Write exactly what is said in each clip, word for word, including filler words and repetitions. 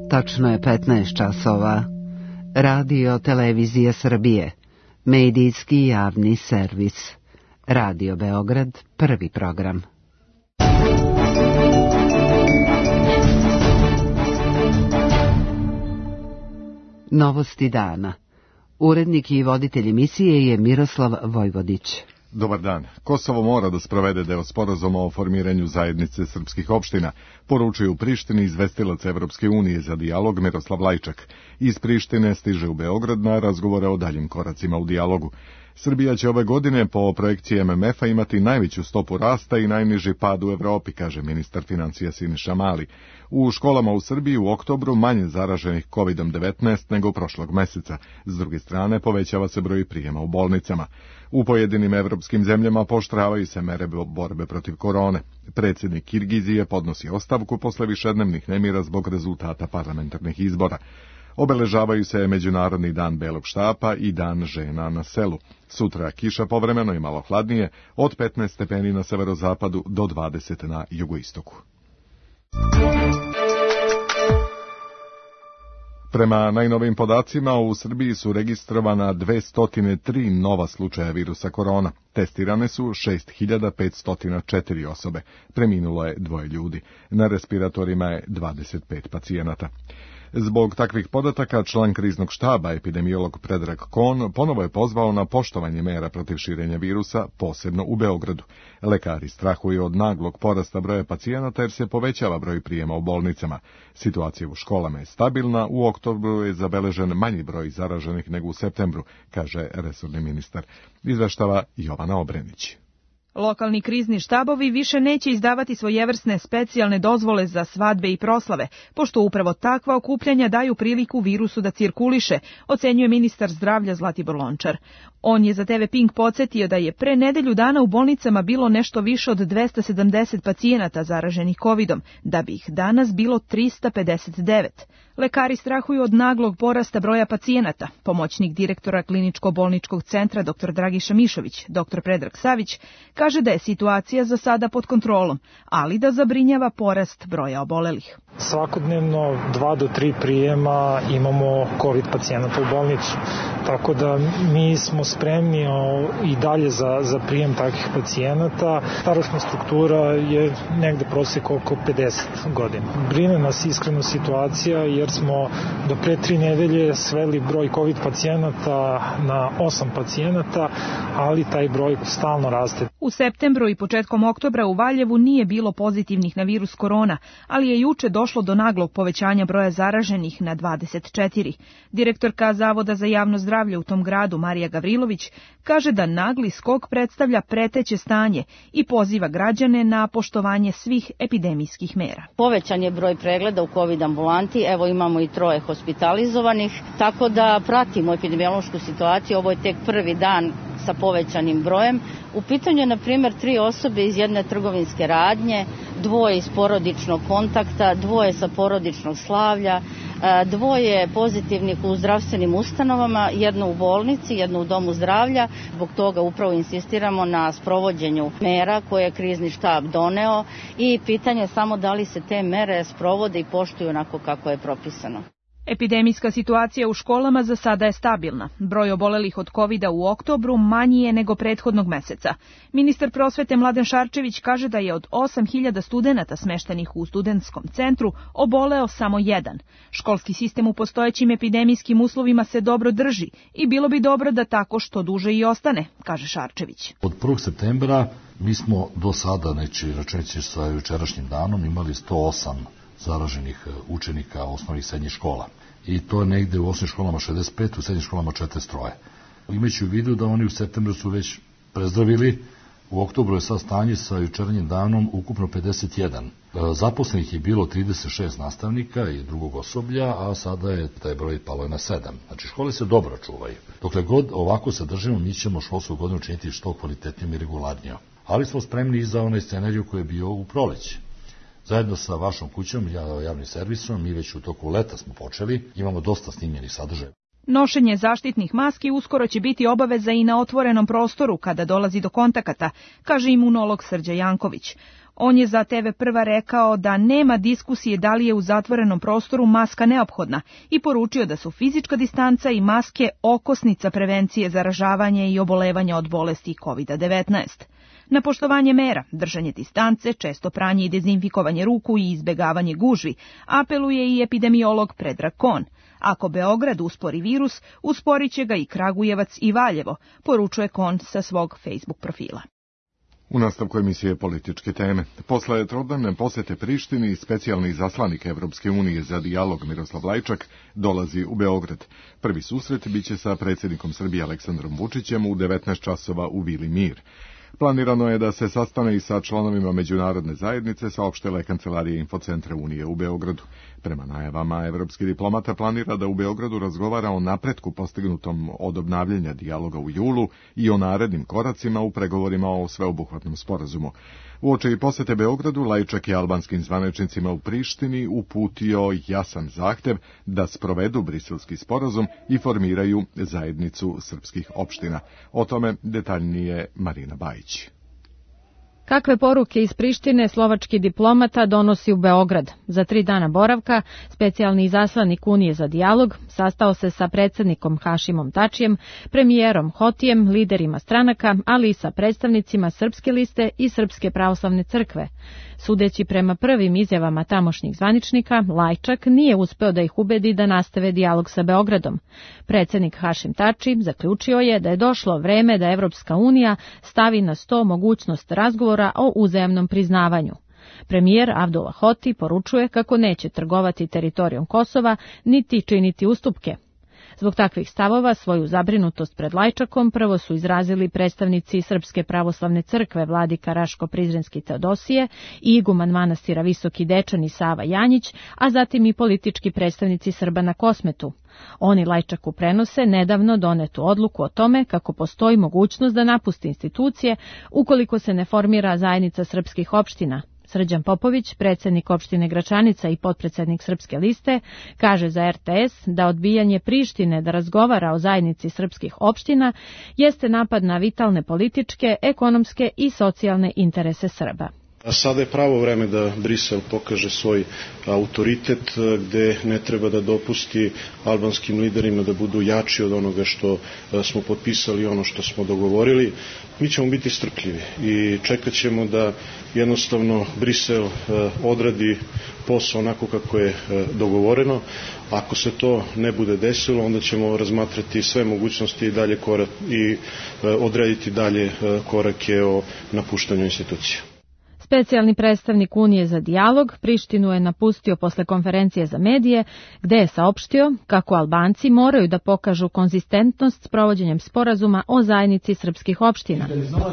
Tačno je petnaest časova. Radio Televizija Srbije. Medijski javni servis. Radio Beograd, prvi program. Novosti dana. Urednik i voditelj emisije je Miroslav Vojvodić. Dobar dan. Kosovo mora da sprovede deo sporazuma o formiranju zajednice srpskih opština, poručuje u Prištini izvestilac Evropske unije za dijalog Miroslav Lajčak. Iz Prištine stiže u Beograd na razgovore o daljim koracima u dijalogu. Srbija će ove godine po projekciji M M F-a imati najveću stopu rasta i najniži pad u Evropi, kaže ministar financija Siniša Mali. U školama u Srbiji u oktobru manje zaraženih kovid devetnaest nego prošlog meseca. S druge strane, povećava se broj prijema u bolnicama. U pojedinim evropskim zemljama pooštravaju se mere borbe protiv korone. Predsjednik Kirgizije podnosi ostavku posle višednevnih nemira zbog rezultata parlamentarnih izbora. Obeležavaju se Međunarodni dan belog štapa i dan žena na selu. Sutra kiša povremeno i malo hladnije, od petnaest stepeni na severozapadu do dvadeset na jugoistoku. Prema najnovijim podacima, u Srbiji su registrovana dvesta tri nova slučaja virusa korona. Testirane su šest hiljada petsto četiri osobe. Preminulo je dvoje ljudi. Na respiratorima je dvadeset pet pacijenata. Zbog takvih podataka, član kriznog štaba, epidemiolog Predrag Kon, ponovo je pozvao na poštovanje mera protiv širenja virusa, posebno u Beogradu. Lekari strahuju od naglog porasta broja pacijenata jer se povećava broj prijema u bolnicama. Situacija u školama je stabilna, u oktobru je zabeležen manji broj zaraženih nego u septembru, kaže resorni ministar. Izveštava Jovana Obrenić. Lokalni krizni štabovi više neće izdavati svojevrsne specijalne dozvole za svadbe i proslave, pošto upravo takva okupljanja daju priliku virusu da cirkuliše, ocenjuje ministar zdravlja Zlatibor Lončar. On je za T V Pink podsjetio da je pre nedelju dana u bolnicama bilo nešto više od dvesta sedamdeset pacijenata zaraženih kovidom, da bi ih danas bilo trista pedeset devet. Lekari strahuju od naglog porasta broja pacijenata. Pomoćnik direktora kliničko-bolničkog centra dr Dragiša Mišović, dr Predrag Savić, kaže da je situacija za sada pod kontrolom, ali da zabrinjava porast broja obolelih. Svakodnevno dva do tri prijema imamo COVID pacijenata u bolnicu, tako da mi smo spremni i dalje za, za prijem takvih pacijenata. Starosna struktura je negde prosjek oko pedeset godina. Brine nas iskreno situacija jer smo do pre tri nedelje sveli broj COVID pacijenata na osam pacijenata, ali taj broj stalno raste. U septembru i početkom oktobra u Valjevu nije bilo pozitivnih na virus korona, ali je juče došlo do naglog povećanja broja zaraženih na dvadeset četiri. Direktorka Zavoda za javno zdravlje u tom gradu, Marija Gavrilović, kaže da nagli skok predstavlja preteće stanje i poziva građane na poštovanje svih epidemijskih mera. Povećan je broj pregleda u COVID ambulanti, evo imamo i troje hospitalizovanih, tako da pratimo epidemiološku situaciju, ovo je tek prvi dan sa povećanim brojem. U pitanju je, na primjer, tri osobe iz jedne trgovinske radnje, dvoje iz porodičnog kontakta, dvoje sa porodičnog slavlja, dvoje pozitivnih u zdravstvenim ustanovama, jedno u bolnici, jedno u domu zdravlja. Zbog toga upravo insistiramo na sprovođenju mera koje je krizni štab doneo i pitanje je samo da li se te mere sprovode i poštuju onako kako je propisano. Epidemijska situacija u školama za sada je stabilna. Broj obolelih od kovida u oktobru manji je nego prethodnog meseca. Ministar prosvete Mladen Šarčević kaže da je od osam hiljada studenata smeštenih u studentskom centru oboleo samo jedan. Školski sistem u postojećim epidemijskim uslovima se dobro drži i bilo bi dobro da tako što duže i ostane, kaže Šarčević. Od prvog septembra mi smo do sada, neći računajući sa jučerašnjim danom, imali sto osam zaraženih učenika osnovnih i srednjih škola. I to je negde u osnovnim školama šezdeset pet, u srednjim školama četrdeset tri. Imajući u vidu da oni u septembru su već prezdravili, u oktobru je sad stanje sa jučerašnjim danom ukupno pedeset jedan. Zaposlenih je bilo trideset šest nastavnika i drugog osoblja, a sada je taj broj palo na sedam. Znači škole se dobro čuvaju. Dokle god ovako se držimo, mi ćemo školsku godinu učiniti što kvalitetnijom i regularnijom. Ali smo spremni i za onaj scenariju koji je bio u proleći. Zajedno sa vašom kućom, javnim servisom, mi već u toku leta smo počeli, imamo dosta snimljenih sadržaja. Nošenje zaštitnih maski uskoro će biti obaveza i na otvorenom prostoru kada dolazi do kontakata, kaže imunolog Srđa Janković. On je za te ve Prva rekao da nema diskusije da li je u zatvorenom prostoru maska neophodna i poručio da su fizička distanca i maske okosnica prevencije zaražavanja i obolevanja od bolesti kovid devetnaest. Na poštovanje mera, držanje distance, često pranje i dezinfikovanje ruku i izbegavanje gužvi, apeluje i epidemiolog Predrag Kon. Ako Beograd uspori virus, usporit će ga i Kragujevac i Valjevo, poručuje Kon sa svog Facebook profila. U nastavku emisije političke teme. Posle trodnevne posete Prištini, specijalni zaslanik Evropske unije za dijalog Miroslav Lajčak dolazi u Beograd. Prvi susret biće sa predsjednikom Srbije Aleksandrom Vučićem u devetnaest časova u Vili Mir. Planirano je da se sastane i sa članovima međunarodne zajednice, saopštila je Kancelarija Infocentra Unije u Beogradu. Prema najavama, evropski diplomata planira da u Beogradu razgovara o napretku postignutom od obnavljanja dijaloga u julu i o narednim koracima u pregovorima o sveobuhvatnom sporazumu. Uoči posete Beogradu, Lajčak je albanskim zvaničnicima u Prištini uputio jasan zahtev da sprovedu briselski sporazum i formiraju zajednicu srpskih opština. O tome detaljnije Marina Bajić. Kakve poruke iz Prištine slovački diplomata donosi u Beograd? Za tri dana boravka, specijalni izaslanik Unije za dijalog sastao se sa predsjednikom Hašimom Tačijem, premijerom Hotijem, liderima stranaka, ali i sa predstavnicima Srpske liste i Srpske pravoslavne crkve. Sudeći prema prvim izjavama tamošnjih zvaničnika, Lajčak nije uspeo da ih ubedi da nastave dijalog sa Beogradom. Predsjednik Hašim Tači zaključio je da je došlo vreme da Evropska unija stavi na sto mogućnost razgovora o uzajamnom priznavanju. Premijer Abdullah Hoti poručuje kako neće trgovati teritorijom Kosova niti činiti ustupke. Zbog takvih stavova svoju zabrinutost pred Lajčakom prvo su izrazili predstavnici Srpske pravoslavne crkve vladika Raško-Prizrenski Teodosije i iguman manastira Visoki Dečani Sava Janjić, a zatim i politički predstavnici Srba na Kosmetu. Oni Lajčaku prenose nedavno donetu odluku o tome kako postoji mogućnost da napusti institucije ukoliko se ne formira zajednica srpskih opština. Srđan Popović, predsjednik opštine Gračanica i potpredsjednik Srpske liste, kaže za er te es da odbijanje Prištine da razgovara o zajednici srpskih opština jeste napad na vitalne političke, ekonomske i socijalne interese Srba. A sada je pravo vreme da Brisel pokaže svoj autoritet, gde ne treba da dopusti albanskim liderima da budu jači od onoga što smo potpisali i ono što smo dogovorili. Mi ćemo biti strpljivi i čekat ćemo da jednostavno Brisel odradi posao onako kako je dogovoreno. Ako se to ne bude desilo, onda ćemo razmatrati sve mogućnosti i dalje korak i odrediti dalje korake o napuštanju institucija. Specijalni predstavnik Unije za dijalog Prištinu je napustio posle konferencije za medije, gde je saopštio kako Albanci moraju da pokažu konzistentnost s provođenjem sporazuma o zajednici srpskih opština.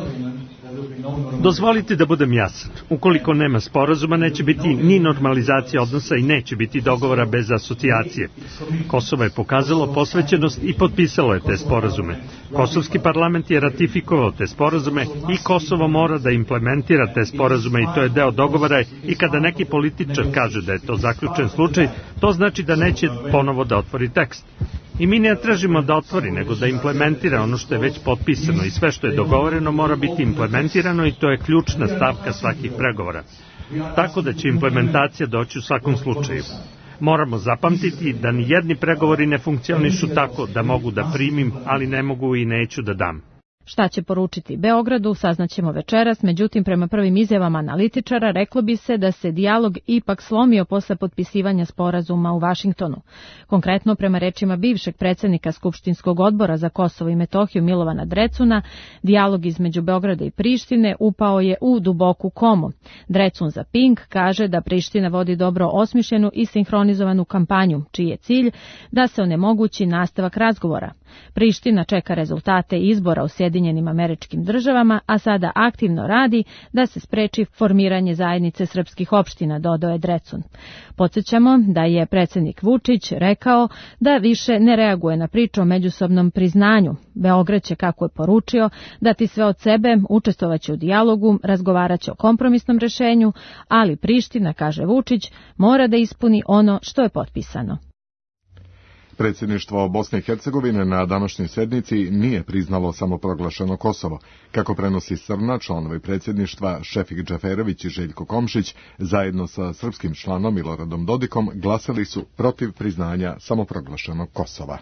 Dozvolite da budem jasan. Ukoliko nema sporazuma, neće biti ni normalizacija odnosa i neće biti dogovora bez asocijacije. Kosovo je pokazalo posvećenost i potpisalo je te sporazume. Kosovski parlament je ratifikovao te sporazume i Kosovo mora da implementira te sporazume i to je deo dogovora i kada neki političar kaže da je to zaključen slučaj, to znači da neće ponovo da otvori tekst. I mi ne tražimo da otvori, nego da implementira ono što je već potpisano i sve što je dogovoreno mora biti implementirano i to je ključna stavka svakih pregovora. Tako da će implementacija doći u svakom slučaju. Moramo zapamtiti da ni jedni pregovori ne funkcionišu tako da mogu da primim, ali ne mogu i neću da dam. Šta će poručiti Beogradu, saznaćemo večeras, međutim prema prvim izjavama analitičara reklo bi se da se dijalog ipak slomio posle potpisivanja sporazuma u Vašingtonu. Konkretno, prema rečima bivšeg predsjednika Skupštinskog odbora za Kosovo i Metohiju Milovana Drecuna, dijalog između Beograda i Prištine upao je u duboku komu. Drecun za Pink kaže da Priština vodi dobro osmišljenu i sinhronizovanu kampanju, čiji je cilj da se onemogući nastavak razgovora. Priština čeka rezultate izbora u Sjedinjenim Američkim Državama, a sada aktivno radi da se spreči formiranje zajednice srpskih opština, dodao je Drecun. Podsjećamo da je predsjednik Vučić rekao da više ne reaguje na priču o međusobnom priznanju. Beograd će, kako je poručio, dati sve od sebe, učestvovaće u dijalogu, razgovaraće o kompromisnom rešenju, ali Priština, kaže Vučić, mora da ispuni ono što je potpisano. Predsjedništvo Bosne i Hercegovine na današnjoj sednici nije priznalo samoproglašeno Kosovo. Kako prenosi Srna, članovi predsjedništva Šefik Džeferović i Željko Komšić zajedno sa srpskim članom Miloradom Dodikom glasali su protiv priznanja samoproglašenog Kosova.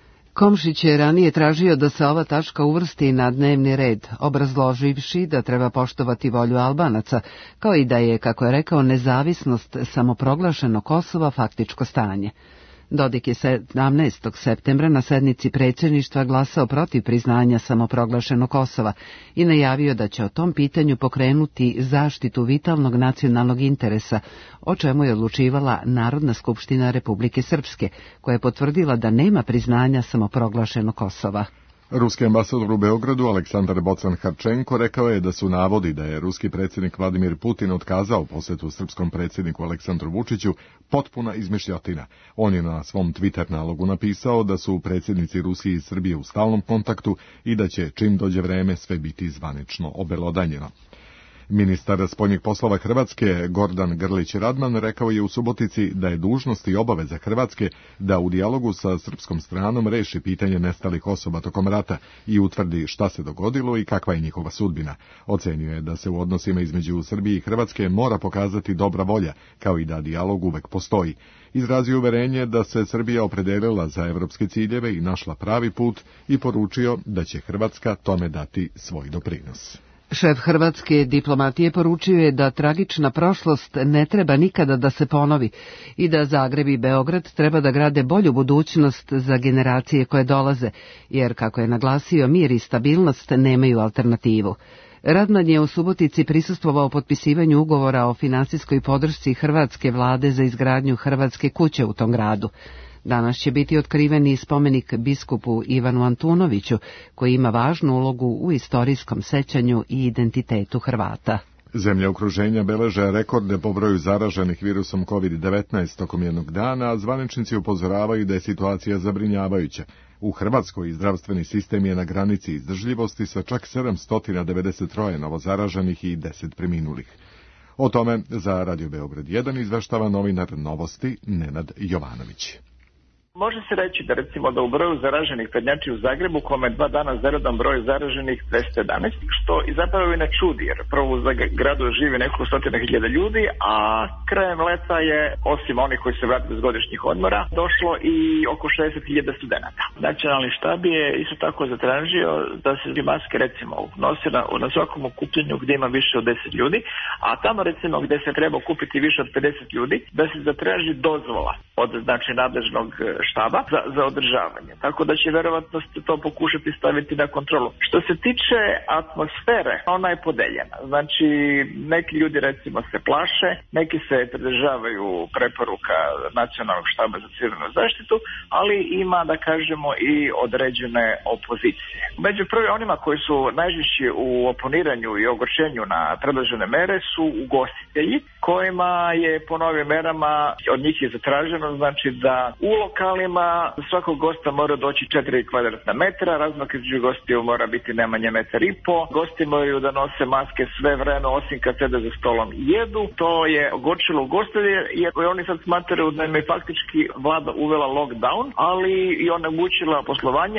Komšić je ranije tražio da se ova tačka uvrsti na dnevni red, obrazloživši da treba poštovati volju Albanaca, kao i da je, kako je rekao, nezavisnost samoproglašenog Kosova faktičko stanje. Dodik je sedamnaestog septembra na sednici predsjedništva glasao protiv priznanja samoproglašenog Kosova i najavio da će o tom pitanju pokrenuti zaštitu vitalnog nacionalnog interesa, o čemu je odlučivala Narodna skupština Republike Srpske, koja je potvrdila da nema priznanja samoproglašenog Kosova. Ruski ambasador u Beogradu Aleksandar Bocan-Harčenko rekao je da su navodi da je ruski predsjednik Vladimir Putin otkazao posjetu srpskom predsjedniku Aleksandru Vučiću potpuna izmišljotina. On je na svom Twitter nalogu napisao da su predsjednici Rusije i Srbije u stalnom kontaktu i da će, čim dođe vreme, sve biti zvanično obelodanjeno. Ministar spoljnih poslova Hrvatske Gordan Grlić Radman rekao je u Subotici da je dužnost i obaveza Hrvatske da u dijalogu sa srpskom stranom reši pitanje nestalih osoba tokom rata i utvrdi šta se dogodilo i kakva je njihova sudbina. Ocenio je da se u odnosima između Srbije i Hrvatske mora pokazati dobra volja, kao i da dijalog uvek postoji. Izrazio uverenje da se Srbija opredelila za evropske ciljeve i našla pravi put i poručio da će Hrvatska tome dati svoj doprinos. Šef hrvatske diplomatije poručio je da tragična prošlost ne treba nikada da se ponovi i da Zagreb i Beograd treba da grade bolju budućnost za generacije koje dolaze, jer, kako je naglasio, mir i stabilnost nemaju alternativu. Radman je u Subotici prisustvovao potpisivanju ugovora o finansijskoj podršci hrvatske vlade za izgradnju hrvatske kuće u tom gradu. Danas će biti otkriven i spomenik biskupu Ivanu Antunoviću, koji ima važnu ulogu u istorijskom sećanju i identitetu Hrvata. Zemlje okruženja beleže rekorde po broju zaraženih virusom kovid devetnaest tokom jednog dana, a zvaničnici upozoravaju da je situacija zabrinjavajuća. U Hrvatskoj zdravstveni sistem je na granici izdržljivosti sa čak sedamsto devedeset tri novozaraženih i deset preminulih. O tome za Radio Beograd jedan izveštava novinar Novosti Nenad Jovanović. Može se reći da recimo da u broju zaraženih prednjači u Zagrebu, kome dva dana za redom broj zaraženih dvesta jedanaest, što i zapravo i ne čudi, jer prvo u gradu živi nekoliko stotina hiljada ljudi, a krajem leta je, osim onih koji se vrati bez godišnjih odmora, došlo i oko šezdeset hiljada studenata. Nacionalni štab je isto tako zatražio da se maske recimo nose na, na svakom okupljenju gdje ima više od deset ljudi, a tamo recimo gdje se treba okupiti više od pedeset ljudi, da se zatraži dozvola od znači nadležnog štaba za, za održavanje. Tako da će verovatno to pokušati staviti na kontrolu. Što se tiče atmosfere, ona je podeljena. Znači, neki ljudi recimo se plaše, neki se pridržavaju preporuka Nacionalnog štaba za civilnu zaštitu, ali ima, da kažemo, i određene opozicije. Među prvi onima koji su najžešći u oponiranju i ogorčenju na predložene mere su ugostitelji, kojima je po novim merama od njih je zatraženo, znači da u lokalima svakog gosta mora doći četiri kvadratna metra, razmak između gostiju mora biti najmanje metar i po, gosti moraju da nose maske sve vreme osim kad sede za stolom i jedu. To je ogorčilo ugostitelje, jer oni sad smatraju da im je faktički vlada uvela lockdown, ali i onemogućila poslovanje.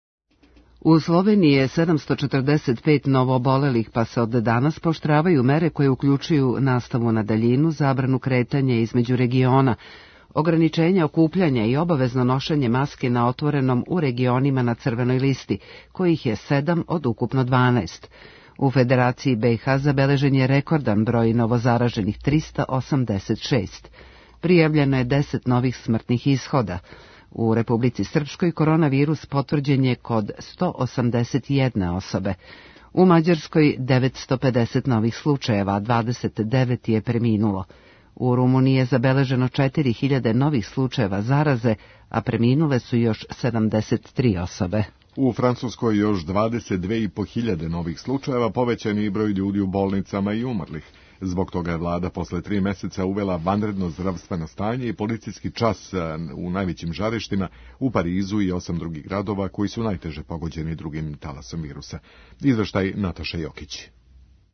U Sloveniji je sedamsto četrdeset pet novoobolelih, pa se od danas pooštravaju mere koje uključuju nastavu na daljinu, zabranu kretanja između regiona, ograničenja okupljanja i obavezno nošenje maske na otvorenom u regionima na crvenoj listi, kojih je sedam od ukupno dvanaest. U Federaciji B i H zabeležen je rekordan broj novozaraženih trista osamdeset šest. Prijavljeno je deset novih smrtnih ishoda. U Republici Srpskoj koronavirus potvrđen je kod sto osamdeset jedne osobe. U Mađarskoj devetsto pedeset novih slučajeva, a dvadeset devet je preminulo. U Rumuniji je zabeleženo četiri hiljade novih slučajeva zaraze, a preminule su još sedamdeset tri osobe. U Francuskoj još dvadeset dve i po hiljade novih slučajeva, povećan je i broj ljudi u bolnicama i umrlih. Zbog toga je vlada posle tri meseca uvela vanredno zdravstveno stanje i policijski čas u najvećim žarištima u Parizu i osam drugih gradova koji su najteže pogođeni drugim talasom virusa. Izveštaj Nataša Jokić.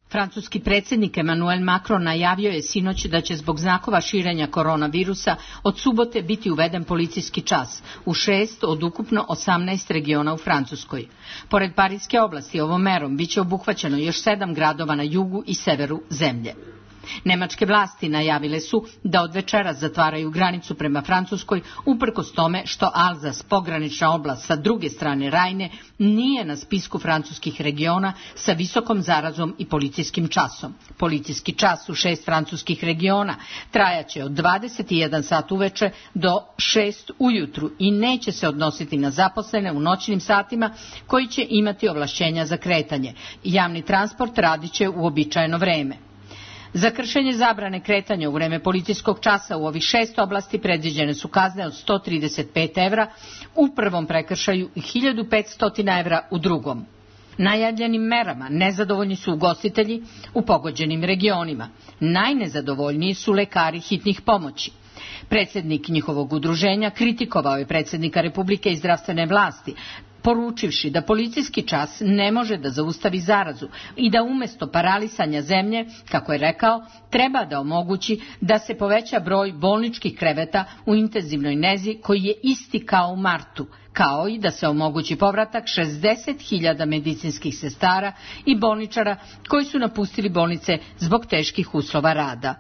Francuski predsjednik Emmanuel Macron najavio je sinoć da će zbog znakova širenja koronavirusa od subote biti uveden policijski čas u šest od ukupno osamnaest regiona u Francuskoj. Pored Pariske oblasti ovom merom biće obuhvaćeno još sedam gradova na jugu i severu zemlje. Nemačke vlasti najavile su da od večeras zatvaraju granicu prema Francuskoj uprkos tome što Alzas, pogranična oblast sa druge strane Rajne, nije na spisku francuskih regiona sa visokom zarazom i policijskim časom. Policijski čas u šest francuskih regiona trajaće od dvadeset i jedan sat uveče do šest ujutru i neće se odnositi na zaposlene u noćnim satima koji će imati ovlašćenja za kretanje. Javni transport radiće u uobičajeno vreme. Za kršenje zabrane kretanja u vreme policijskog časa u ovih šest oblasti predviđene su kazne od sto trideset pet evra u prvom prekršaju i hiljadu petsto evra u drugom. Najavljenim merama nezadovoljni su ugostitelji u pogođenim regionima. Najnezadovoljniji su lekari hitnih pomoći. Predsjednik njihovog udruženja kritikovao je predsjednika Republike i zdravstvene vlasti, poručivši da policijski čas ne može da zaustavi zarazu i da umjesto paralisanja zemlje, kako je rekao, treba da omogući da se poveća broj bolničkih kreveta u intenzivnoj nezi koji je isti kao u martu, kao i da se omogući povratak šezdeset hiljada medicinskih sestara i bolničara koji su napustili bolnice zbog teških uslova rada.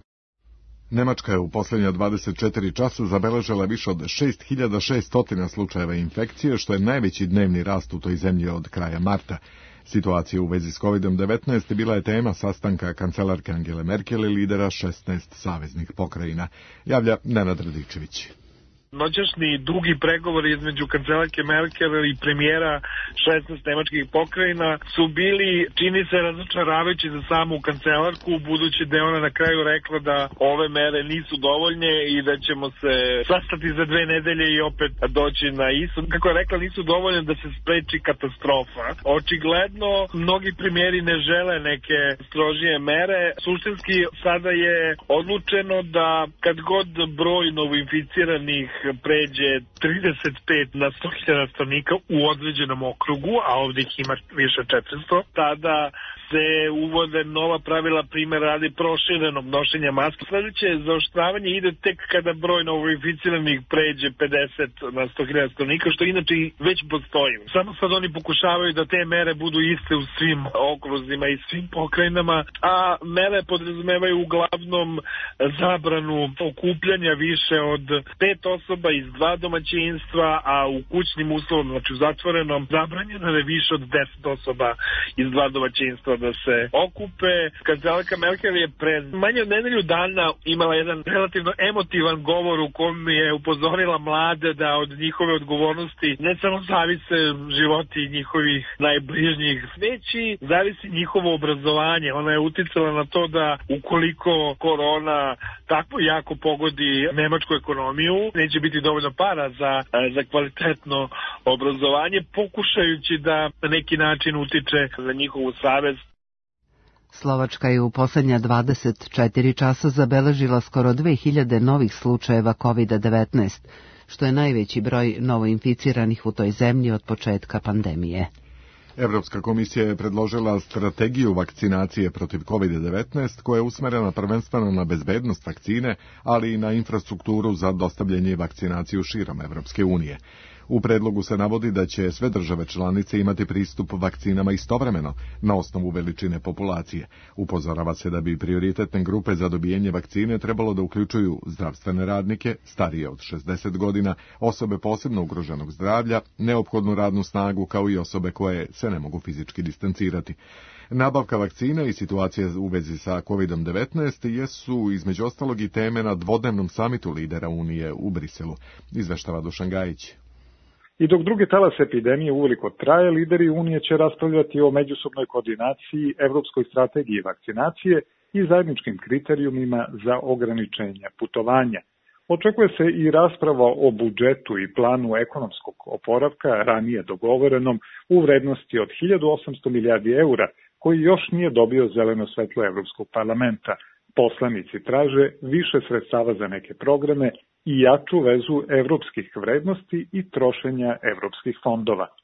Nemačka je u posljednja dvadeset četiri časa zabeležila više od šest hiljada šesto slučajeva infekcije, što je najveći dnevni rast u toj zemlji od kraja marta. Situacija u vezi s kovid devetnaest bila je tema sastanka kancelarke Angele Merkel i lidera šesnaest saveznih pokrajina, javlja Nenad Radičević. Noćašnji dugi pregovori između kancelarke Merkel i premijera šesnaest nemačkih pokrajina su bili, čini se, razočaravajući za samu kancelarku, budući da je ona na kraju rekla da ove mere nisu dovoljne i da ćemo se sastati za dve nedelje i opet doći na isto. Kako je rekla, nisu dovoljne da se spreči katastrofa. Očigledno, mnogi premijeri ne žele neke strožije mere. Suštinski sada je odlučeno da kad god broj novoinficiranih pređe trideset pet na sto hiljada stanovnika u određenom okrugu, a ovdje ih ima više četiristo, tada se uvode nova pravila, primjer radi proširenog nošenja maske. Sljedeće zaoštravanje ide tek kada broj novoinficiranih pređe pedeset na sto hiljada stanovnika, što inače već postoji. Samo sad oni pokušavaju da te mere budu iste u svim okruzima i svim pokrajinama, a mere podrazumevaju uglavnom zabranu okupljanja više od pet osoba iz dva domaćinstva, a u kućnim uslovima, znači u zatvorenom, zabranjeno je više od deset osoba iz dva domaćinstva da se okupe. Kancelarka Merkel je pred manje od nedelju dana imala jedan relativno emotivan govor u kom je upozorila mlade da od njihove odgovornosti ne samo zavise životi njihovih najbližnjih, već i zavisi njihovo obrazovanje. Ona je uticala na to da ukoliko korona tako jako pogodi nemačku ekonomiju, neće biti dovoljno para za, za kvalitetno obrazovanje, pokušajući da na neki način utiče na njihovu savest. Slovačka je u posljednja dvadeset četiri časa zabeležila skoro dve hiljade novih slučajeva kovid devetnaest, što je najveći broj novoinficiranih u toj zemlji od početka pandemije. Evropska komisija je predložila strategiju vakcinacije protiv kovid devetnaest koja je usmerena prvenstveno na bezbednost vakcine, ali i na infrastrukturu za dostavljanje i vakcinaciju širom Evropske unije. U predlogu se navodi da će sve države članice imati pristup vakcinama istovremeno na osnovu veličine populacije. Upozorava se da bi prioritetne grupe za dobijanje vakcine trebalo da uključuju zdravstvene radnike, starije od šezdeset godina, osobe posebno ugroženog zdravlja, neophodnu radnu snagu kao i osobe koje se ne mogu fizički distancirati. Nabavka vakcina i situacija u vezi sa kovid devetnaest jesu između ostalog i teme na dvodnevnom samitu lidera Unije u Briselu, izveštava Dušan Gajić. I dok drugi talas epidemije uveliko traje, lideri Unije će raspravljati o međusobnoj koordinaciji, evropskoj strategiji vakcinacije i zajedničkim kriterijumima za ograničenje putovanja. Očekuje se i rasprava o budžetu i planu ekonomskog oporavka ranije dogovorenom u vrednosti od hiljadu osamsto milijardi eura, koji još nije dobio zeleno svetlo Evropskog parlamenta. Poslanici traže više sredstava za neke programe i jaču vezu evropskih vrednosti i trošenja evropskih fondova.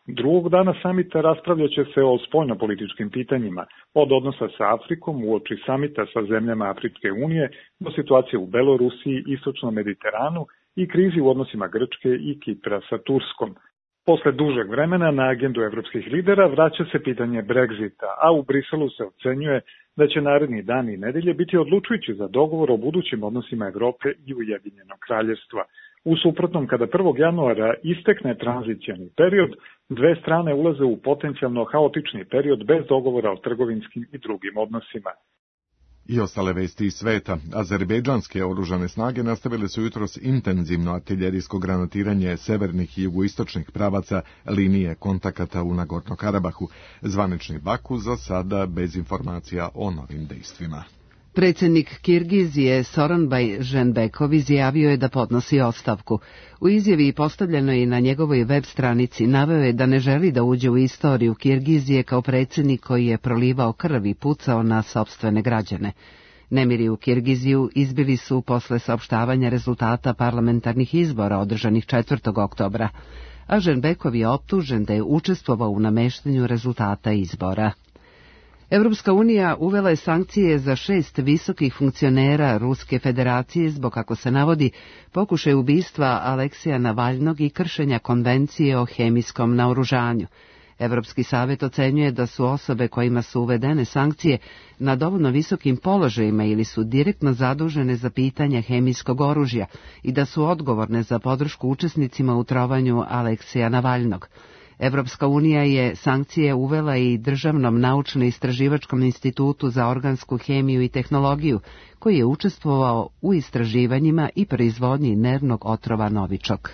Drugog dana samita raspravljaće se o spoljnopolitičkim pitanjima, od odnosa sa Afrikom uoči samita sa zemljama Afričke unije do situacije u Belorusiji, Istočnom Mediteranu i krizi u odnosima Grčke i Kipra sa Turskom. Posle dužeg vremena na agendu evropskih lidera vraća se pitanje Brexita, a u Briselu se ocenjuje da će naredni dan i nedelje biti odlučujući za dogovor o budućim odnosima Evrope i Ujedinjenog kraljevstva. U suprotnom, kada prvog januara istekne tranzicioni period, dve strane ulaze u potencijalno haotični period bez dogovora o trgovinskim i drugim odnosima. I ostale vesti iz sveta. Azerbejdžanske oružane snage nastavile su jutros intenzivno artiljerijsko granatiranje severnih i jugoistočnih pravaca linije kontakata u Nagorno-Karabahu. Zvanični Baku za sada bez informacija o novim dejstvima. Predsjednik Kirgizije Soronbaj Ženbekov izjavio je da podnosi ostavku. U izjavi postavljenoj na njegovoj web stranici naveo je da ne želi da uđe u istoriju Kirgizije kao predsjednik koji je prolivao krv i pucao na sopstvene građane. Nemiri u Kirgiziju izbili su posle saopštavanja rezultata parlamentarnih izbora održanih četvrtog oktobra, a Ženbekov je optužen da je učestvovao u nameštanju rezultata izbora. Evropska unija uvela je sankcije za šest visokih funkcionera Ruske federacije zbog, kako se navodi, pokušaja ubistva Aleksija Navalnog i kršenja konvencije o hemijskom naoružanju. Evropski savjet ocenjuje da su osobe kojima su uvedene sankcije na dovoljno visokim položajima ili su direktno zadužene za pitanja hemijskog oružja i da su odgovorne za podršku učesnicima u trovanju Aleksija Navalnog. Evropska unija je sankcije uvela i Državnom naučno-istraživačkom institutu za organsku hemiju i tehnologiju, koji je učestvovao u istraživanjima i proizvodnji nervnog otrova novičok.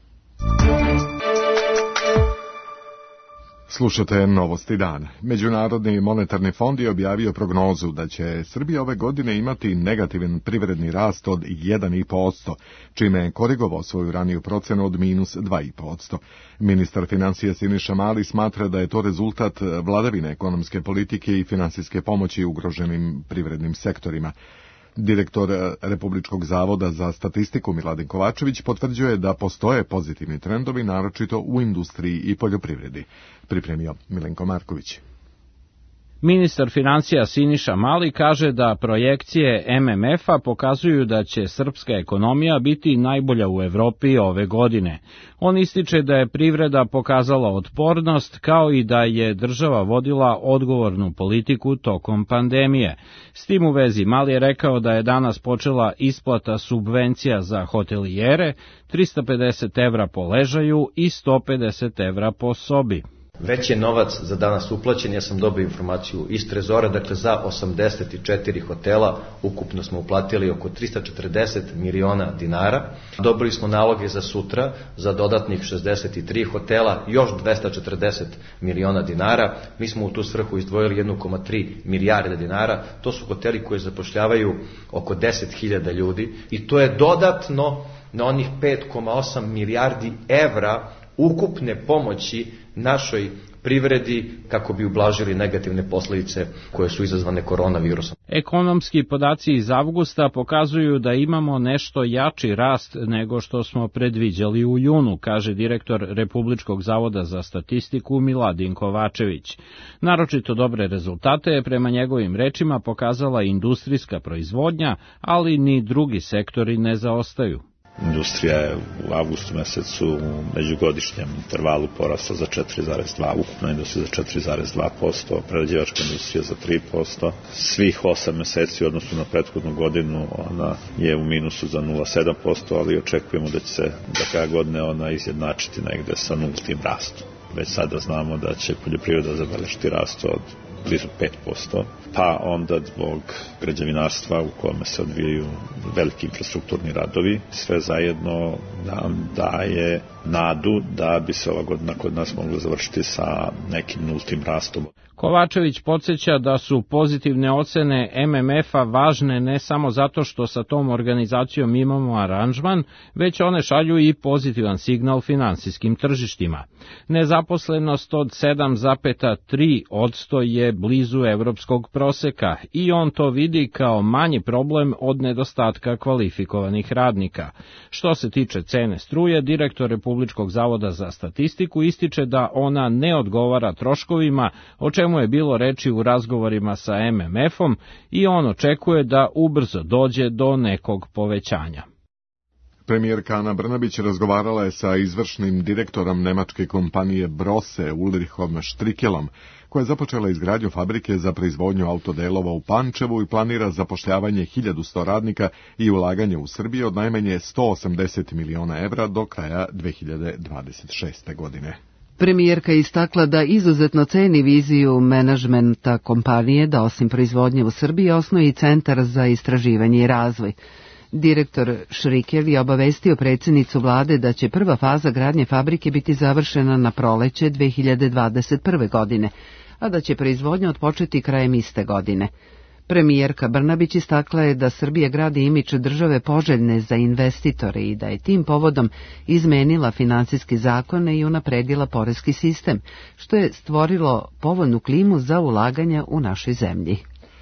Slušate Novosti dana. Međunarodni monetarni fond je objavio prognozu da će Srbija ove godine imati negativan privredni rast od jedan zarez pet posto, čime je korigovao svoju raniju procenu od minus dva zarez pet posto. Ministar financija Siniša Mali smatra da je to rezultat vladavine ekonomske politike i finansijske pomoći ugroženim privrednim sektorima. Direktor Republičkog zavoda za statistiku Miladin Kovačević potvrđuje da postoje pozitivni trendovi, naročito u industriji i poljoprivredi. Pripremio Milenko Marković. Ministar financija Siniša Mali kaže da projekcije M M F-a pokazuju da će srpska ekonomija biti najbolja u Evropi ove godine. On ističe da je privreda pokazala otpornost, kao i da je država vodila odgovornu politiku tokom pandemije. S tim u vezi Mali je rekao da je danas počela isplata subvencija za hotelijere, trista pedeset evra po ležaju i sto pedeset evra po sobi. Već je novac za danas uplaćen, ja sam dobio informaciju iz Trezora, dakle za osamdeset četiri hotela ukupno smo uplatili oko trista četrdeset miliona dinara. Dobili smo naloge za sutra za dodatnih šezdeset tri hotela, još dvesta četrdeset miliona dinara. Mi smo u tu svrhu izdvojili jedna zarez tri milijarde dinara. To su hoteli koji zapošljavaju oko deset hiljada ljudi i to je dodatno na onih pet zarez osam milijardi evra ukupne pomoći našoj privredi kako bi ublažili negativne posljedice koje su izazvane koronavirusom. Ekonomski podaci iz avgusta pokazuju da imamo nešto jači rast nego što smo predviđali u junu, kaže direktor Republičkog zavoda za statistiku Miladin Kovačević. Naročito dobre rezultate je prema njegovim rečima pokazala industrijska proizvodnja, ali ni drugi sektori ne zaostaju. Industrija je u avgustu mesecu u međugodišnjem intervalu porasla za četiri zarez dva posto, ukupna industrija za četiri zarez dva posto, prerađivačka industrija za tri posto. Svih osam meseci u odnosu na prethodnu godinu ona je u minusu za nula zarez sedam posto, ali očekujemo da će se do kraja godine ona izjednačiti negde sa nultim rastom. Već sada znamo da će poljoprivreda zabeležiti rast od blizu pet posto, pa onda zbog građevinarstva u kome se odvijaju veliki infrastrukturni radovi, sve zajedno nam daje nadu da bi se ova godina kod nas mogla završiti sa nekim nultim rastom. Kovačević podsjeća da su pozitivne ocene M M F-a važne ne samo zato što sa tom organizacijom imamo aranžman, već one šalju i pozitivan signal finansijskim tržištima. Nezaposlenost od sedam zarez tri posto je blizu evropskog proseka i on to vidi kao manji problem od nedostatka kvalifikovanih radnika. Što se tiče cene struje, direktor Republičkog zavoda za statistiku ističe da ona ne odgovara troškovima, o čemu je bilo reči u razgovorima sa M M F-om, i on očekuje da ubrzo dođe do nekog povećanja. Premijerka Ana Brnabić razgovarala je sa izvršnim direktorom nemačke kompanije Brose Ulrichom Štrikelom, koja je započela izgradnju fabrike za proizvodnju autodelova u Pančevu i planira zapošljavanje hiljadu sto radnika i ulaganje u Srbiji od najmanje sto osamdeset miliona evra do kraja dve hiljade dvadeset šeste. godine. Premijerka je istakla da izuzetno ceni viziju menadžmenta kompanije da osim proizvodnje u Srbiji osnuje i Centar za istraživanje i razvoj. Direktor Šrikel je obavestio predsjednicu vlade da će prva faza gradnje fabrike biti završena na proleće dve hiljade dvadeset prve. godine, a da će proizvodnja otpočeti krajem iste godine. Premijerka Brnabić istakla je da Srbija gradi imidž države poželjne za investitore i da je tim povodom izmenila finansijski zakone i unapredila poreski sistem, što je stvorilo povoljnu klimu za ulaganja u našoj zemlji.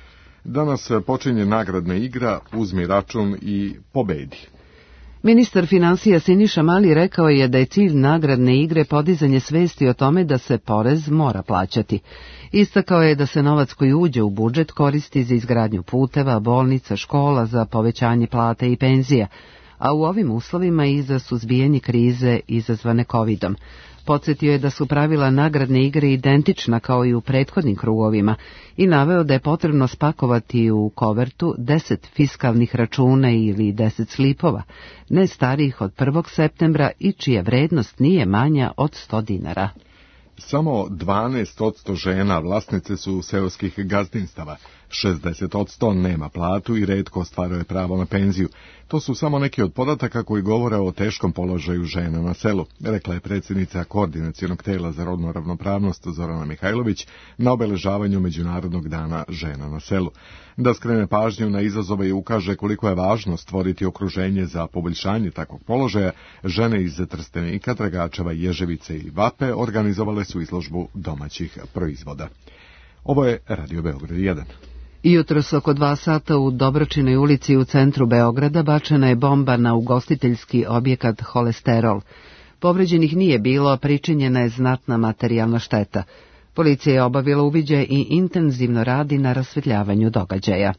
Danas počinje nagradna igra Uzmi račun i pobedi. Ministar finansija Siniša Mali rekao je da je cilj nagradne igre podizanje svesti o tome da se porez mora plaćati. Istakao je da se novac koji uđe u budžet koristi za izgradnju puteva, bolnica, škola, za povećanje plata i penzija, a u ovim uslovima i za suzbijanje krize izazvane kovidom. Podsjetio je da su pravila nagradne igre identična kao i u prethodnim krugovima i naveo da je potrebno spakovati u kovertu deset fiskalnih računa ili deset slipova, ne starijih od prvog septembra i čija vrednost nije manja od sto dinara. Samo dvanaest posto žena vlasnice su seoskih gazdinstava, šezdeset posto nema platu i retko ostvaruje pravo na penziju. To su samo neki od podataka koji govore o teškom položaju žena na selu, rekla je predsjednica Koordinacionog tela za rodnu ravnopravnost Zorana Mihajlović na obeležavanju Međunarodnog dana žena na selu. Da skrene pažnju na izazove i ukaže koliko je važno stvoriti okruženje za poboljšanje takvog položaja, žene iz Trstenika, Dragačeva, Ježevice i Vape organizovale su izložbu domaćih proizvoda. Ovo je Radio Beograd jedan. Jutros oko dva sata u Dobročinoj ulici u centru Beograda bačena je bomba na ugostiteljski objekat Holesterol. Povređenih nije bilo, pričinjena je znatna materijalna šteta. Policija je obavila uviđaj i intenzivno radi na rasvetljavanju događaja.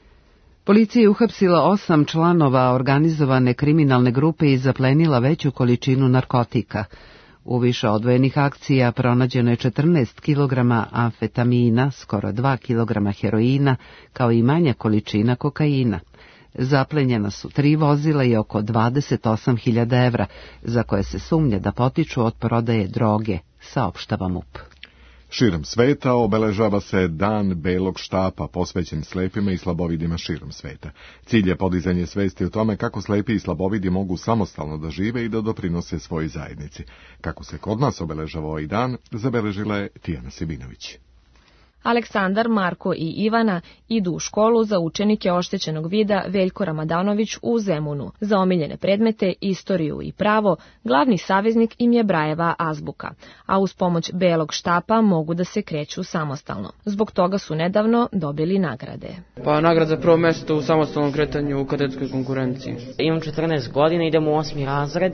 Policija je uhapsila osam članova organizovane kriminalne grupe i zaplenila veću količinu narkotika. U više odvojenih akcija pronađeno je četrnaest kilograma amfetamina, skoro dva kilograma heroina, kao i manja količina kokaina. Zaplenjena su tri vozila i oko dvadeset osam hiljada evra, za koje se sumnja da potiču od prodaje droge, saopštava M U P. Širom sveta obeležava se Dan belog štapa, posvećen slepima i slabovidima širom sveta. Cilj je podizanje svesti o tome kako slepi i slabovidi mogu samostalno da žive i da doprinose svojoj zajednici. Kako se kod nas obeležava ovaj dan, zabeležila je Tijana Sibinović. Aleksandar, Marko i Ivana idu u školu za učenike oštećenog vida Veljko Ramadanović u Zemunu. Za omiljene predmete, istoriju i pravo, glavni saveznik im je Brajeva azbuka, a uz pomoć belog štapa mogu da se kreću samostalno. Zbog toga su nedavno dobili nagrade. Pa nagrad za prvo mesto u samostalnom kretanju u kadetskoj konkurenciji. Imam četrnaest godina, idem u osmi razred.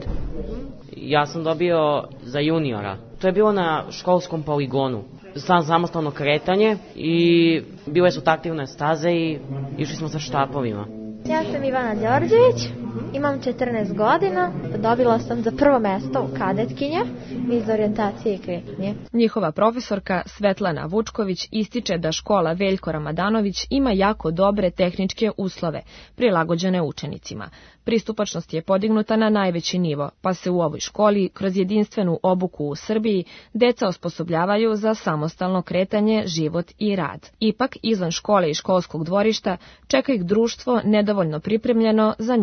Ja sam dobio za juniora. To je bilo na školskom poligonu. Sam samostalno kretanje i bile su taktivne staze i išli smo sa štapovima. Ja sam Ivana Đorđević, imam četrnaest godina, dobila sam za prvo mesto u kadetkinja iz orijentacije i kretanje. Njihova profesorka Svetlana Vučković ističe da škola Veljko Ramadanović ima jako dobre tehničke uslove, prilagođene učenicima. Pristupačnost je podignuta na najveći nivo, pa se u ovoj školi, kroz jedinstvenu obuku u Srbiji, deca osposobljavaju za samostalno kretanje, život i rad. Ipak, izvan škole i školskog dvorišta, čeka ih društvo nedovoljno pripremljeno za njihove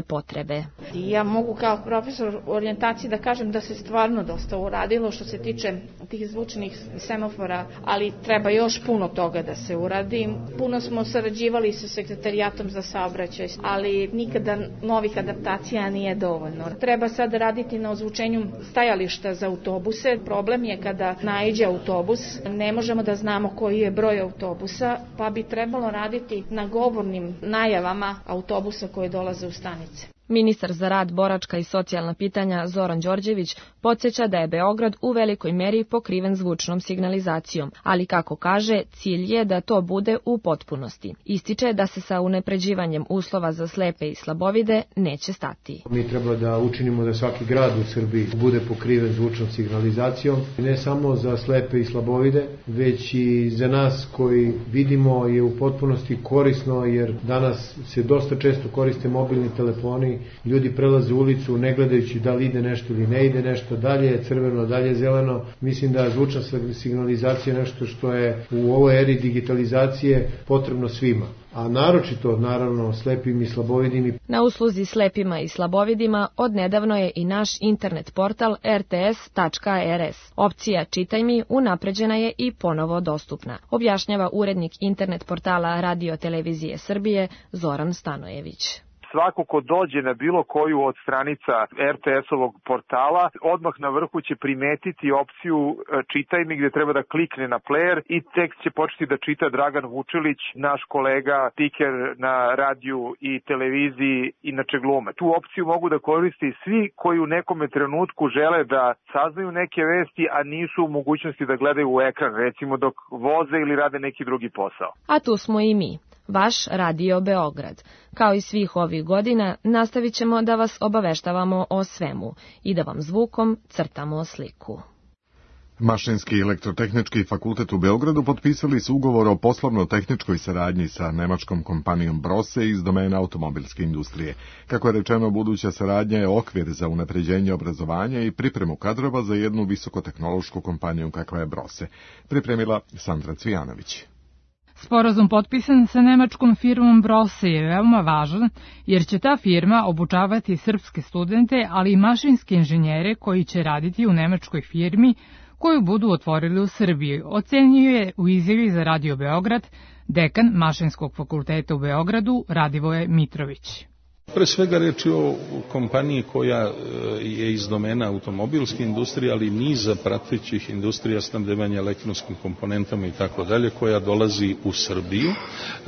potrebe. Ja mogu kao profesor orijentacije da kažem da se stvarno dosta uradilo što se tiče tih zvučnih semafora, ali treba još puno toga da se uradi. Puno smo sarađivali sa sekretarijatom za saobraćaj, ali nikada novih adaptacija nije dovoljno. Treba sad raditi na ozvučenju stajališta za autobuse. Problem je kada naiđe autobus, ne možemo da znamo koji je broj autobusa, pa bi trebalo raditi na govornim najavama autobusa koji dolaze u stanice. Ministar za rad, boračka i socijalna pitanja Zoran Đorđević podsjeća da je Beograd u velikoj meri pokriven zvučnom signalizacijom, ali kako kaže, cilj je da to bude u potpunosti. Ističe da se sa unapređivanjem uslova za slepe i slabovide neće stati. Mi treba da učinimo da svaki grad u Srbiji bude pokriven zvučnom signalizacijom, ne samo za slepe i slabovide, već i za nas koji vidimo je u potpunosti korisno, jer danas se dosta često koriste mobilni telefoni. Ljudi prelaze ulicu ne gledajući da li ide nešto ili ne ide nešto, dalje je crveno, dalje je zeleno. Mislim da zvučna signalizacija je nešto što je u ovoj eri digitalizacije potrebno svima, a naročito, naravno, slepim i slabovidima. Na usluzi slepima i slabovidima odnedavno je i naš internet portal er te es tačka er es. Opcija Čitaj mi unapređena je i ponovo dostupna, objašnjava urednik internet portala Radio Televizije Srbije Zoran Stanojević. Svako ko dođe na bilo koju od stranica er te es-ovog portala, odmah na vrhu će primetiti opciju Čitaj mi, gde treba da klikne na player i tekst će početi da čita Dragan Vučilić, naš kolega, tiker na radiju i televiziji, inače glume. Tu opciju mogu da koriste svi koji u nekome trenutku žele da saznaju neke vesti, a nisu u mogućnosti da gledaju u ekran, recimo dok voze ili rade neki drugi posao. A tu smo i mi. Vaš Radio Beograd. Kao i svih ovih godina, nastavit ćemo da vas obaveštavamo o svemu i da vam zvukom crtamo sliku. Mašinski i elektrotehnički fakultet u Beogradu potpisali su ugovor o poslovno-tehničkoj saradnji sa nemačkom kompanijom Brose iz domena automobilske industrije. Kako je rečeno, buduća saradnja je okvir za unapređenje obrazovanja i pripremu kadrova za jednu visokotehnološku kompaniju kakva je Brose. Pripremila Sandra Cvijanović. Sporazum potpisan sa nemačkom firmom Brose je veoma važan, jer će ta firma obučavati srpske studente, ali i mašinske inženjere koji će raditi u nemačkoj firmi koju budu otvorili u Srbiji, ocenjuje u izjavi za Radio Beograd dekan Mašinskog fakulteta u Beogradu Radivoje Mitrović. Pre svega reč je o kompaniji koja je iz domena automobilske industrije, ali niza pratećih industrija, snabdevanja elektronskim komponentama i tako dalje, koja dolazi u Srbiju, e,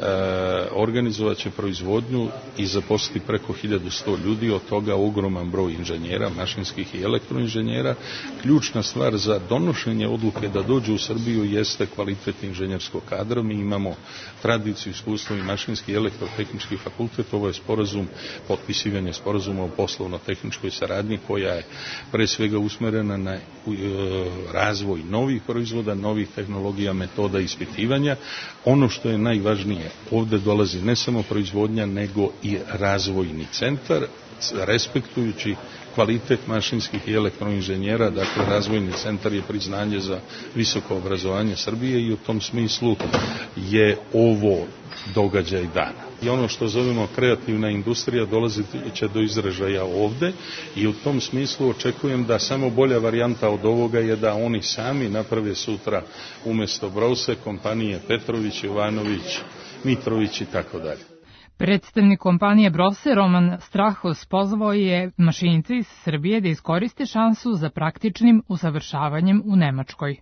organizovaće proizvodnju i zaposliti preko hiljadu sto ljudi, od toga ogroman broj inženjera, mašinskih i elektroinženjera. Ključna stvar za donošenje odluke da dođu u Srbiju jeste kvalitet inženjerskog kadra. Mi imamo tradiciju, iskustvo i mašinski i elektrotehnički fakultet. Ovo je sporazum, potpisivanje sporazuma o poslovno-tehničkoj saradnji koja je pre svega usmerena na razvoj novih proizvoda, novih tehnologija, metoda ispitivanja. Ono što je najvažnije, ovde dolazi ne samo proizvodnja, nego i razvojni centar, respektujući kvalitet mašinskih i elektroinženjera. Dakle, razvojni centar je priznanje za visoko obrazovanje Srbije i u tom smislu je ovo događaj dana. I ono što zovemo kreativna industrija dolazi će do izražaja ovde i u tom smislu očekujem da samo bolja varijanta od ovoga je da oni sami naprave sutra umesto Brose kompanije Petrović, Jovanović, Mitrović i tako dalje. Predstavnik kompanije Brose Roman Strahos pozvao je mašince iz Srbije da iskoriste šansu za praktičnim usavršavanjem u Nemačkoj.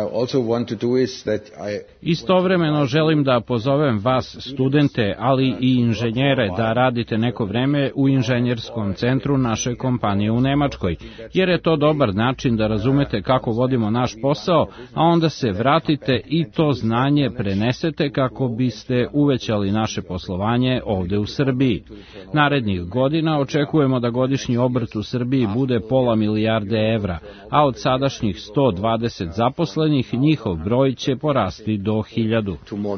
Istovremeno želim da pozovem vas, studente, ali i inženjere, da radite neko vreme u inženjerskom centru naše kompanije u Nemačkoj, jer je to dobar način da razumete kako vodimo naš posao, a onda se vratite i to znanje prenesete kako biste uvećali naše poslovanje ovde u Srbiji. Narednih godina očekujemo da godišnji obrt u Srbiji bude pola milijarde evra, a od sadašnjih sto dvadeset zaposlenih njihov broj će porasti do hiljadu.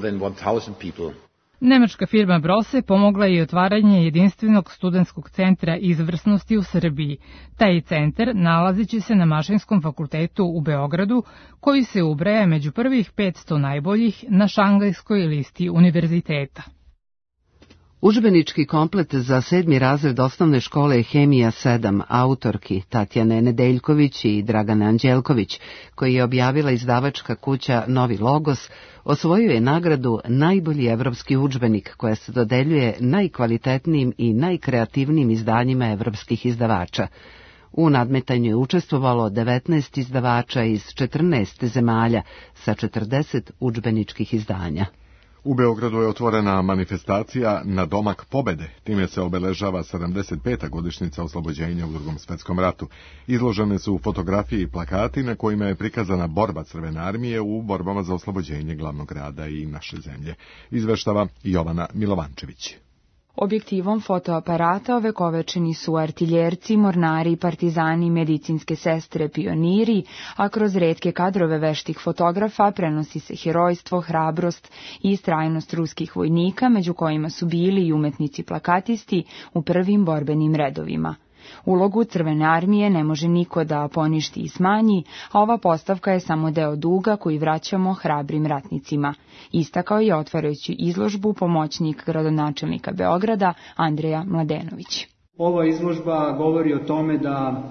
Nemačka firma Brose pomogla je otvaranje jedinstvenog studentskog centra izvrsnosti u Srbiji. Taj centar nalazit će se na Mašinskom fakultetu u Beogradu, koji se ubraja među prvih petsto najboljih na Šangajskoj listi univerziteta. Udžbenički komplet za sedmi razred osnovne škole Hemija sedam autorki Tatjane Nedeljković i Dragane Anđelković, koji je objavila izdavačka kuća Novi Logos, osvojio je nagradu Najbolji evropski udžbenik, koja se dodeljuje najkvalitetnijim i najkreativnijim izdanjima evropskih izdavača. U nadmetanju je učestvovalo devetnaest izdavača iz četrnaest zemalja sa četrdeset udžbeničkih izdanja. U Beogradu je otvorena manifestacija Na domak pobede, time se obeležava sedamdeset peta godišnjica oslobođenja u Drugom svetskom ratu. Izložene su fotografije i plakati na kojima je prikazana borba Crvene armije u borbama za oslobođenje glavnog grada i naše zemlje. Izveštava Jovana Milovančević. Objektivom fotoaparata ovekovečeni su artiljerci, mornari, partizani, medicinske sestre, pioniri, a kroz retke kadrove veštih fotografa prenosi se herojstvo, hrabrost i istrajnost ruskih vojnika, među kojima su bili i umetnici plakatisti u prvim borbenim redovima. Ulogu Crvene armije ne može niko da poništi i smanji, a ova postavka je samo deo duga koji vraćamo hrabrim ratnicima. Istakao je otvarajući izložbu pomoćnik gradonačelnika Beograda Andreja Mladenović. Ova izložba govori o tome da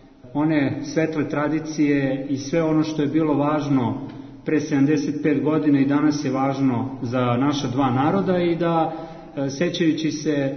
one svetle tradicije i sve ono što je bilo važno pre sedamdeset pet godina i danas je važno za naša dva naroda i da, sećajući se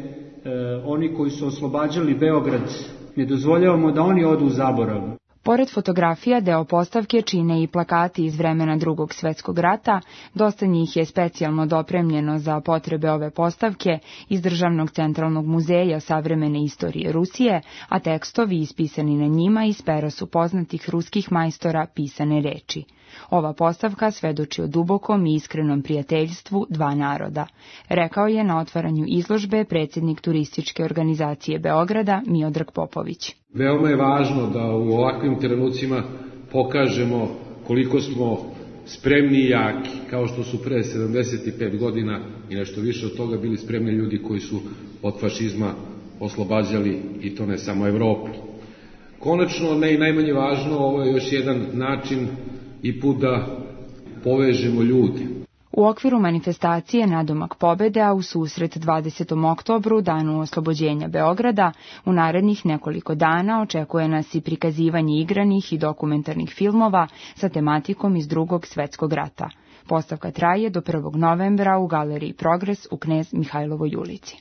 oni koji su oslobađali Beograd, ne dozvoljavamo da oni odu u zaborav. Pored fotografija, deo postavke čine i plakati iz vremena Drugog svjetskog rata, dosta njih je specijalno dopremljeno za potrebe ove postavke iz Državnog centralnog muzeja savremene istorije Rusije, a tekstovi ispisani na njima iz pera su poznatih ruskih majstora pisane reči. Ova postavka svedoči o dubokom i iskrenom prijateljstvu dva naroda, rekao je na otvaranju izložbe predsjednik turističke organizacije Beograda Miodrag Popović. Veoma je važno da u ovakvim trenucima pokažemo koliko smo spremni i jaki, kao što su pre sedamdeset pet godina i nešto više od toga bili spremni ljudi koji su od fašizma oslobađali i to ne samo Evropu. Konačno, ne i najmanje važno, ovo je još jedan način i put da povežemo ljude. U okviru manifestacije Na domak pobede, a u susret dvadesetom oktobru, danu oslobođenja Beograda, u narednih nekoliko dana očekuje nas i prikazivanje igranih i dokumentarnih filmova sa tematikom iz Drugog svjetskog rata. Postavka traje do prvog novembra u galeriji Progres u Knez Mihajlovoj ulici.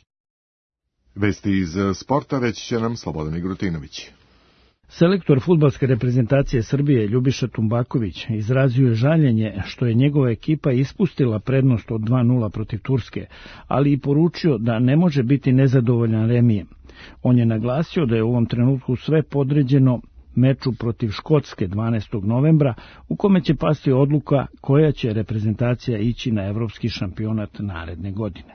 Vesti iz sporta reći će nam Slobodan Igrutinović. Selektor fudbalske reprezentacije Srbije Ljubiša Tumbaković izrazio je žaljenje što je njegova ekipa ispustila prednost od dva nula protiv Turske, ali i poručio da ne može biti nezadovoljan remijem. On je naglasio da je u ovom trenutku sve podređeno meču protiv Škotske dvanaestog novembra, u kome će pasti odluka koja će reprezentacija ići na evropski šampionat naredne godine.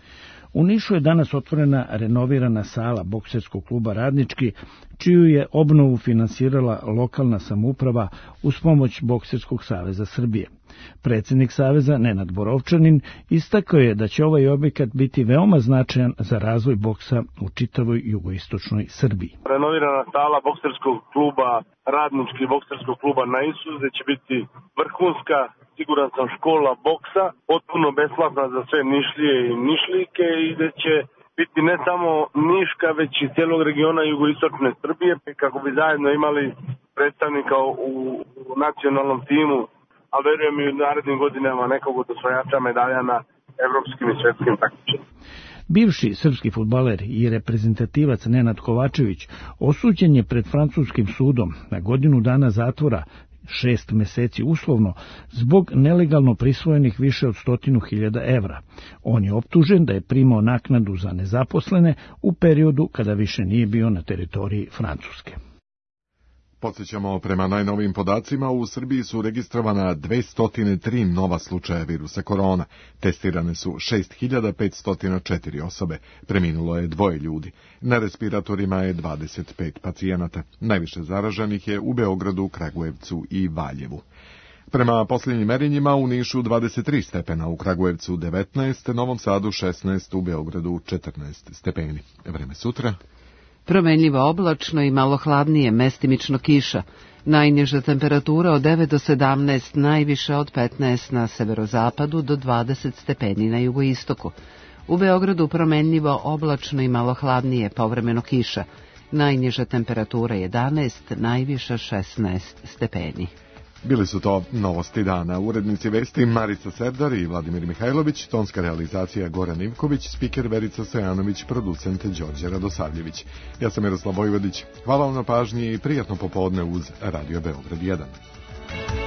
U Nišu je danas otvorena renovirana sala bokserskog kluba Radnički, čiju je obnovu finansirala lokalna samouprava uz pomoć Bokserskog saveza Srbije. Predsjednik saveza Nenad Borovčanin istakao je da će ovaj objekat biti veoma značajan za razvoj boksa u čitavoj jugoistočnoj Srbiji. Renovirana sala bokserskog kluba Radnički bokserskog kluba na Nišu će biti vrhunska, siguran sam, škola boksa, potpuno besplatna za sve Nišlije i Nišlijke i da će biti ne samo Niška, već i cijelog regiona jugoistočne Srbije, kako bi zajedno imali predstavnika u, u nacionalnom timu, a verujem i u narednim godinama nekog od osvajača medalja na evropskim i svjetskim takmičenjima. Bivši srpski fudbaler i reprezentativac Nenad Kovačević osuđen je pred francuskim sudom na godinu dana zatvora, šest meseci uslovno, zbog nelegalno prisvojenih više od stotinu hiljada evra. On je optužen da je primao naknadu za nezaposlene u periodu kada više nije bio na teritoriji Francuske. Podsjećamo, prema najnovijim podacima, u Srbiji su registrovana dvesta tri nova slučaja virusa korona. Testirane su šest hiljada petsto četiri osobe, preminulo je dvoje ljudi. Na respiratorima je dvadeset pet pacijenata. Najviše zaraženih je u Beogradu, Kragujevcu i Valjevu. Prema posljednjim merenjima u Nišu dvadeset tri stepena, u Kragujevcu devetnaest, Novom Sadu šesnaest, u Beogradu četrnaest stepeni. Vreme sutra. Promenljivo oblačno i malo hladnije, mestimično kiša. Najniža temperatura od devet do sedamnaest, najviše od petnaest na severozapadu do dvadeset stepeni na jugoistoku. U Beogradu promenljivo oblačno i malo hladnije, povremeno kiša. Najniža temperatura jedanaest, najviša šesnaest stepeni. Bili su to novosti dana. Urednici vesti Marica Serdar i Vladimir Mihajlović, tonska realizacija Goran Ivković, spiker Verica Stojanović, producent Đorđe Radosavljević. Ja sam Miroslav Vojvodić. Hvala vam na pažnji i prijatno popodne uz Radio Beograd jedan.